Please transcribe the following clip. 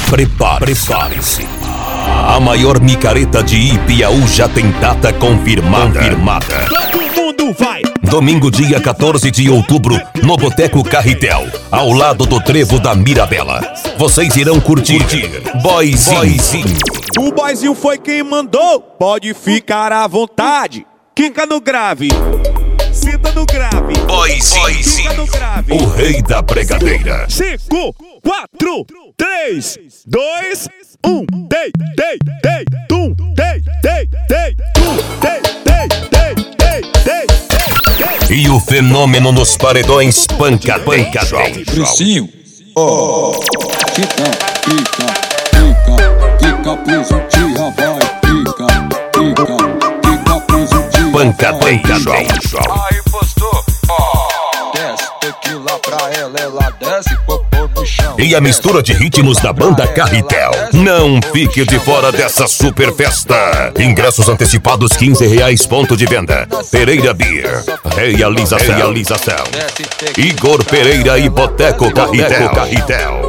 Prepare-se. A maior micareta de Ipiaú já tem data confirmada. Todo mundo vai! Domingo, dia 14 de outubro, no Boteco Carretel, ao lado do Trevo da Mirabela. Vocês irão curtir Boyzinho. O Boyzinho foi quem mandou, pode ficar à vontade. Quica no grave, senta no grave. Boyzinho, no grave. o rei da bregadeira. 5, 4, 3, 2, 1. Dei, tum, dei, tum, dei. E o fenômeno nos paredões pancadão. Precinho, fica presentinha, vai, fica presentinha. Pancadão. Aí postou, desce tequila pra ela desce popô no chão. E a mistura de ritmos da banda Carretel. Não fique de fora dessa super festa. Ingressos antecipados R$15, ponto de venda. Pereira Beer. Realização. Igor Pereira e Boteco Carretel.